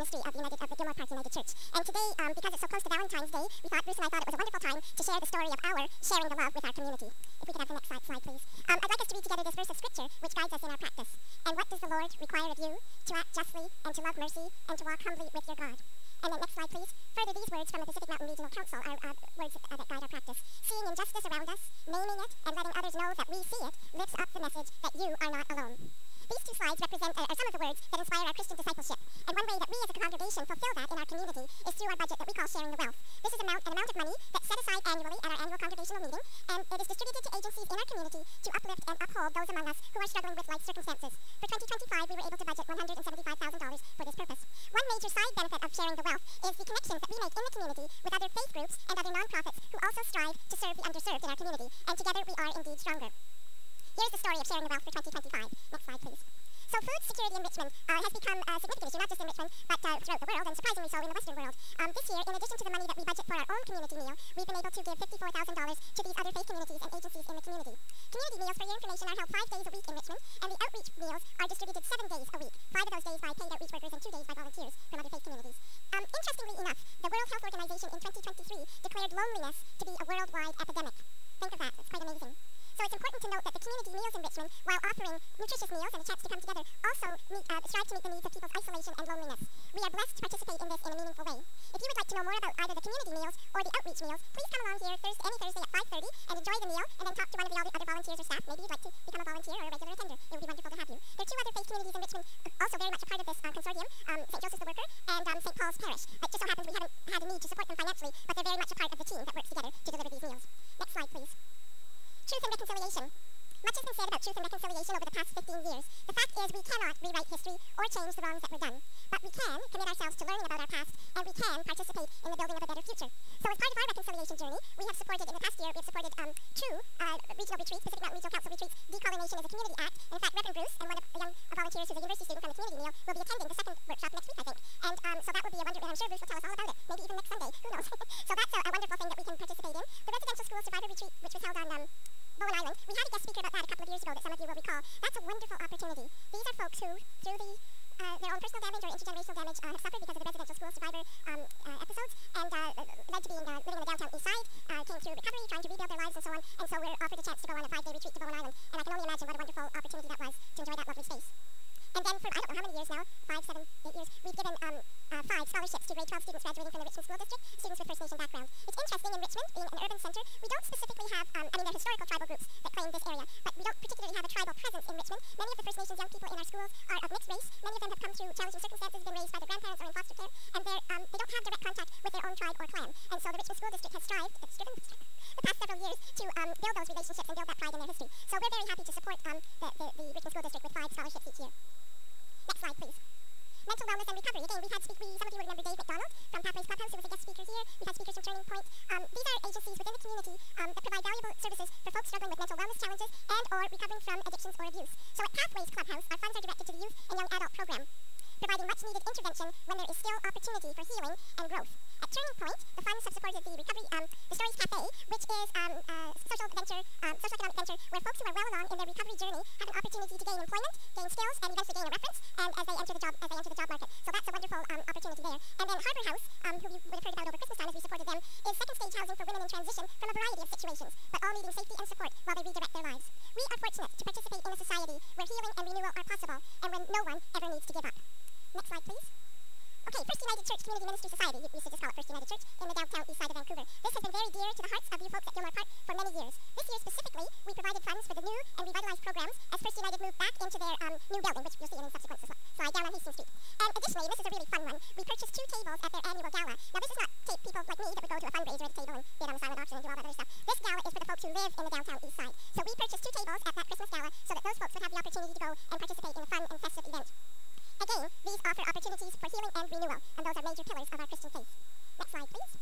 ministry of the Gilmore Park United Church. And today, because it's so close to Valentine's Day, Bruce and I thought it was a wonderful time to share the story of our sharing the love with our community. If we could have the next slide, please. I'd like us to read together this verse of scripture which guides us in our practice. And what does the Lord require of you? To act justly, and to love mercy, and to walk humbly with your God. And then next slide, please. Further, these words from the Pacific Mountain Regional Council are words that guide our practice. Seeing injustice around us, naming it, and letting others know that we see it, lifts up the message that you are not alone. These two slides represent are some of the words that inspire our Christian discipleship. And one way that we as a congregation fulfill that in our community is through our budget that we call Sharing the Wealth. This is an amount of money that's set aside annually at our annual congregational meeting, and it is distributed to agencies in our community to uplift and uphold those among us who are struggling with life circumstances. For 2025, we were able to budget $175,000 for this purpose. One major side benefit of Sharing the Wealth is the connections that we make in the community with other faith groups and other nonprofits who also strive to serve the underserved in our community, and together we are indeed stronger. Here's the story of Sharing the Wealth for 2025. Next slide, please. So food security in Richmond has become a significant issue, not just in Richmond, but throughout the world, and surprisingly so in the Western world. This year, in addition to the money that we budget for our own community meal, we've been able to give $54,000 to these other faith communities and agencies in the community. Community meals, for your information, are held 5 days a week in Richmond, and the outreach meals are distributed 7 days a week, 5 of those days by paid outreach workers and 2 days by volunteers from other faith communities. Interestingly enough, the World Health Organization in 2023 declared loneliness to be a worldwide epidemic. Think of that, it's quite amazing. So it's important to note that the community meals in Richmond, while offering nutritious meals and a chance to come together, also strive to meet the needs of people's isolation and loneliness. We are blessed to participate in this in a meaningful way. If you would like to know more about either the community meals or the outreach meals, please come along here any Thursday at 5:30 and enjoy the meal, and then talk to one of the other volunteers or staff. Maybe you'd like to become a volunteer or a regular attender. It would be wonderful to have you. There are 2 other faith communities in Richmond also very much a part of this consortium, St. Joseph's the Worker and St. Paul's Parish. It just so happens we haven't had a need to support them financially, but they're very much a part of the team that works together to deliver these meals. Next slide, please. Truth and reconciliation. Much has been said about truth and reconciliation over the past 15 years. The fact is we cannot rewrite history or change the wrongs that were done. But we can commit ourselves to learning about our past, and we can participate in the building of a better future. So as part of our reconciliation journey, we have supported, in the past year, we have supported 2 regional retreats, Pacific Mountain Regional Council retreats. Decolonization is a community act. And in fact, Reverend Bruce and one of the young volunteers who's a university student from the community meal will be attending the second workshop next week, I think. And so that will be a wonderful, and I'm sure Bruce will tell us all about it. Maybe even next Sunday. Who knows? So that's a wonderful thing that we can participate in. The residential school survivor retreat, which was held on Bowen Island. We had a guest speaker about that a couple of years ago that some of you will recall. That's a wonderful opportunity. These are folks who, through their own personal damage or intergenerational damage, have suffered because of the residential school survivor episodes, and led to being living in the downtown east side, came through recovery, trying to rebuild their lives and so on, and so we're offered a chance to go on a 5-day retreat to Bowen Island, and I can only imagine what a wonderful opportunity that was to enjoy that lovely space. And then for, I don't know how many years now, 5, 7, 8 years, we've given 5 scholarships to grade 12 students graduating from the Richmond School District, students with First Nation backgrounds. It's interesting, in Richmond, being an urban center, we don't specifically have, there are historical tribal groups that claim this area, but we don't particularly have a tribal presence in Richmond. Many of the First Nations young people in our schools are of mixed race. Many of them have come through challenging circumstances, been raised by their grandparents or in foster care, and they don't have direct contact with their own tribe or clan. And so the Richmond School District has strived, the past several years to build those relationships and build that pride in their history. So we're very happy to support the Richmond School District with 5 scholarships each year. Next slide, please. Mental wellness and recovery. Again, we've had some of you will remember Dave McDonald from Pathways Clubhouse, who was a guest speaker here. We've had speakers from Turning Point. These are agencies within the community that provide valuable services for folks struggling with mental wellness challenges and or recovering from addictions or abuse. So at Pathways Clubhouse, our funds are directed to the youth and young adult program, providing much-needed intervention when there is still opportunity for healing and growth. At Turning Point, the funds have supported the recovery, the Stories Cafe, which is social economic venture where folks who are well along in their recovery journey have an opportunity to gain employment, gain skills, and eventually gain a reference, and as they enter the job market. So that's a wonderful opportunity there. And then Harbour House, who you would have heard about over Christmas time as we supported them, is second stage housing for women in transition from a variety of situations, but all needing safety and support while they redirect their lives. We are fortunate to participate in a society where healing and renewal are possible, and when no one ever needs to give up. Next slide, please. Okay, First United Church Community Ministry Society. We used to just call it First United Church in the downtown east side of Vancouver. This has been very dear to the hearts of you folks at Gilmore Park for many years. This year specifically, we provided funds for the new and revitalized programs as First United moved back into their new building, which you'll see in a subsequent slide down on Hastings Street. And additionally, this is a really fun one, we purchased 2 tables at their annual gala. Now this is not people like me that would go to a fundraiser at a table and bid on the silent auction and do all that other stuff. This gala is for the folks who live in the downtown east side. So we purchased 2 tables at that Christmas gala so that those folks would have the opportunity to go and participate in a fun and festive event. Again, these offer opportunities for healing and renewal, and those are major pillars of our Christian faith. Next slide, please.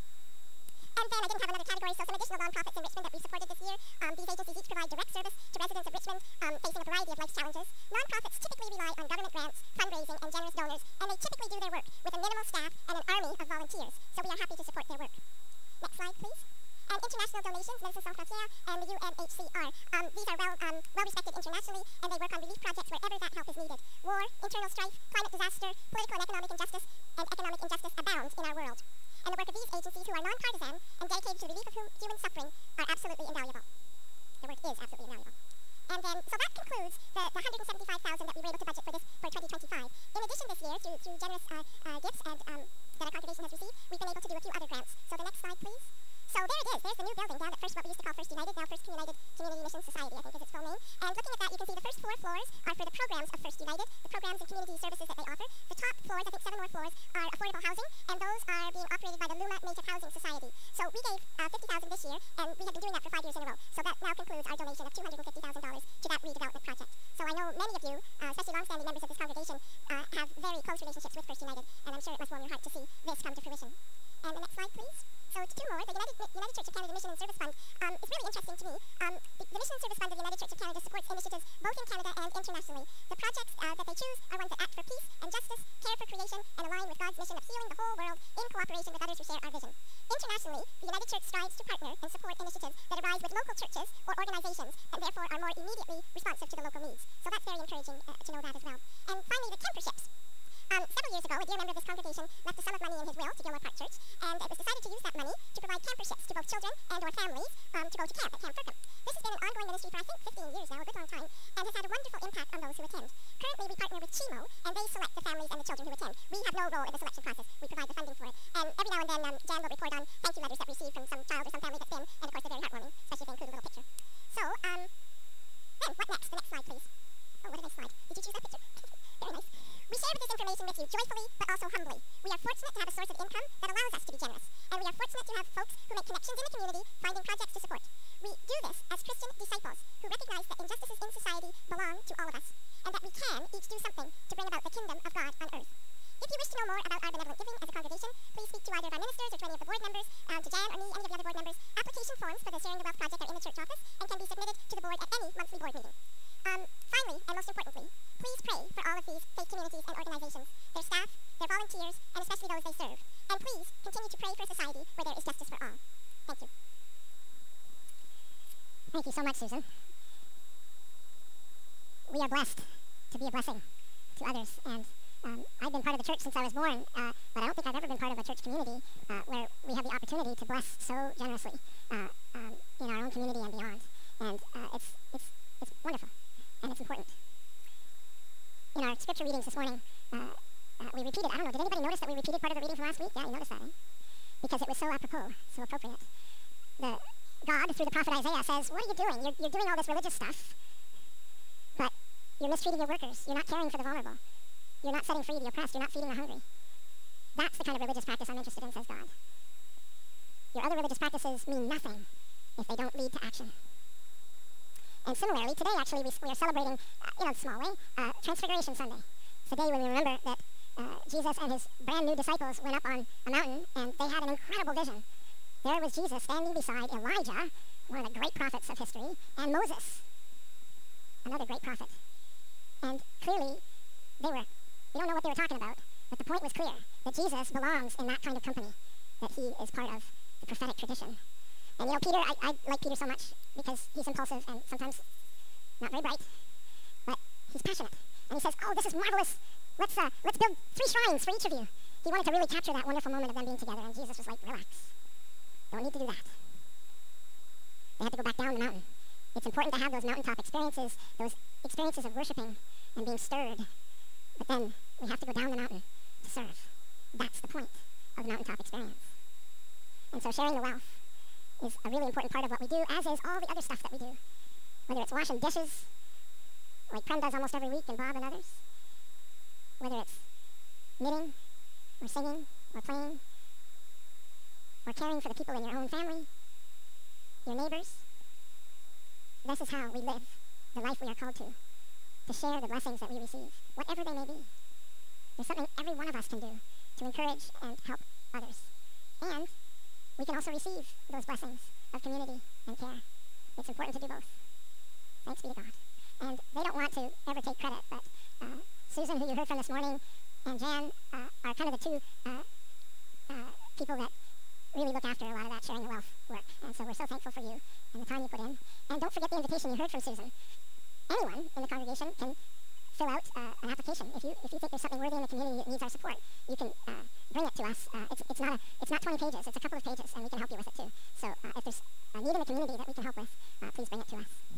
And then I didn't have another category, so some additional nonprofits in Richmond that we've supported this year. These agencies each provide direct service to residents of Richmond facing a variety of life challenges. Nonprofits typically rely on government grants, fundraising, and generous donors, and they typically do their work with a minimal staff and an army of volunteers, so we are happy to support their work. Next slide, please. And international donations, Médecins Sans Frontières and the UNHCR. These are well respected internationally, and they work on relief projects wherever that help is needed. War, internal strife, climate disaster, political and economic injustice, and who are non-partisan and dedicated to the relief of human suffering are absolutely invaluable. Their work is absolutely invaluable. And then, so that concludes the $175,000 that we were able to budget for 2025. In addition, this year, through generous gifts and that our congregation has received, we've been able to do a few other grants. So the next slide, please. So there it is. There's the new building down at first what we used to call First United, now First Community Mission Society, I think is its full name. And looking at that, you can see the first 4 floors are for the programs of First United, the programs and community services that they offer. The top floors, I think 7 more floors, are affordable housing, and those are being operated by the Luma Native Housing Society. So we gave $50,000 this year, and we have been doing that for 5 years in a row. So that now concludes our donation of $250,000 to that redevelopment project. So I know many of you, especially long-standing members of this congregation, have very close relationships with First United, and I'm sure it must warm your heart to see this come to fruition. And the next slide, please. So 2 more. The United Church of Canada Mission and Service Fund is really interesting to me. The Mission and Service Fund of the United Church of Canada supports initiatives both in Canada and internationally. The projects that they choose are ones that act for peace and justice, care for creation, and align with God's mission of healing the whole world in cooperation with others who share our vision. Internationally, the United Church strives to partner and support initiatives that arise with local churches or organizations and therefore are more immediately responsive to the local needs. So that's very encouraging to know that as well. And finally, the camperships. Several years ago, a dear member of this congregation left a sum of money in his will to Gilmore Park Church, and it was decided to use that money to provide camperships to both children and or families to go to camp at Camp Firkham. This has been an ongoing ministry for I think 15 years now, a good long time, and has had a wonderful impact on those who attend. Currently, we partner with CHIMO, and they select the families and the children who attend. We have no role in the selection process. We provide the funding for it. And every now and then, Jan will report on thank you letters that we receive from some child or some family that's been, and of course they're very heartwarming, especially if they include a little picture. So, then, what next? The next slide, please. Oh, what a nice slide. Did you choose that picture? Very nice. We share this information with you joyfully, but also humbly. We are fortunate to have a source of income that allows us to be generous, and we are fortunate to have folks who make connections in the community, finding projects to support. We do this as Christian disciples who recognize that injustices in society belong to all of us, and that we can each do something to bring about the kingdom of God on earth. If you wish to know more about our benevolent giving as a congregation, please speak to either of our ministers or to any of the board members, to Jan or me, any of the other board members. Application forms for the Sharing the Wealth project are in the church office and can be submitted to the board at any monthly board meeting. Finally, and most importantly, please pray for all of these faith communities and organizations, their staff, their volunteers, and especially those they serve. And please continue to pray for a society where there is justice for all. Thank you. Thank you so much, Susan. We are blessed to be a blessing to others, and I've been part of the church since I was born, but I don't think I've ever been part of a church community where we have the opportunity to bless so generously in our own community and beyond. And it's wonderful, and it's important. In our scripture readings this morning, we repeated, I don't know, did anybody notice that we repeated part of the reading from last week? Yeah, you noticed that, eh? Because it was so apropos, so appropriate. God, through the prophet Isaiah, says, what are you doing? You're doing all this religious stuff, but you're mistreating your workers. You're not caring for the vulnerable. You're not setting free the oppressed. You're not feeding the hungry. That's the kind of religious practice I'm interested in, says God. Your other religious practices mean nothing if they don't lead to action. And similarly, today actually we are celebrating, in a small way, Transfiguration Sunday. It's the day when we remember that Jesus and his brand new disciples went up on a mountain and they had an incredible vision. There was Jesus standing beside Elijah, one of the great prophets of history, and Moses, another great prophet. And clearly, we don't know what they were talking about, but the point was clear, that Jesus belongs in that kind of company, that he is part of the prophetic tradition. And you know, Peter, I like Peter so much because he's impulsive and sometimes not very bright, but he's passionate. And he says, oh, this is marvelous. Let's build 3 shrines for each of you. He wanted to really capture that wonderful moment of them being together, and Jesus was like, relax. Don't need to do that. They had to go back down the mountain. It's important to have those mountaintop experiences, those experiences of worshiping and being stirred. But then we have to go down the mountain to serve. That's the point of the mountaintop experience. And so sharing the wealth is a really important part of what we do, as is all the other stuff that we do. Whether it's washing dishes, like Prem does almost every week, and Bob and others. Whether it's knitting, or singing, or playing, or caring for the people in your own family, your neighbors. This is how we live the life we are called to share the blessings that we receive, whatever they may be. There's something every one of us can do to encourage and help others. And we can also receive those blessings of community and care. It's important to do both. Thanks be to God. And they don't want to ever take credit, but Susan, who you heard from this morning, and Jan are kind of the 2 people that really look after a lot of that sharing the wealth work. And so we're so thankful for you and the time you put in. And don't forget the invitation you heard from Susan. Anyone in the congregation can fill out an application. If you think there's something worthy in the community that needs our support, you can bring bring it to us. It's not 20 pages. It's a couple of pages, and we can help you with it too. So if there's a need in the community that we can help with, please bring it to us.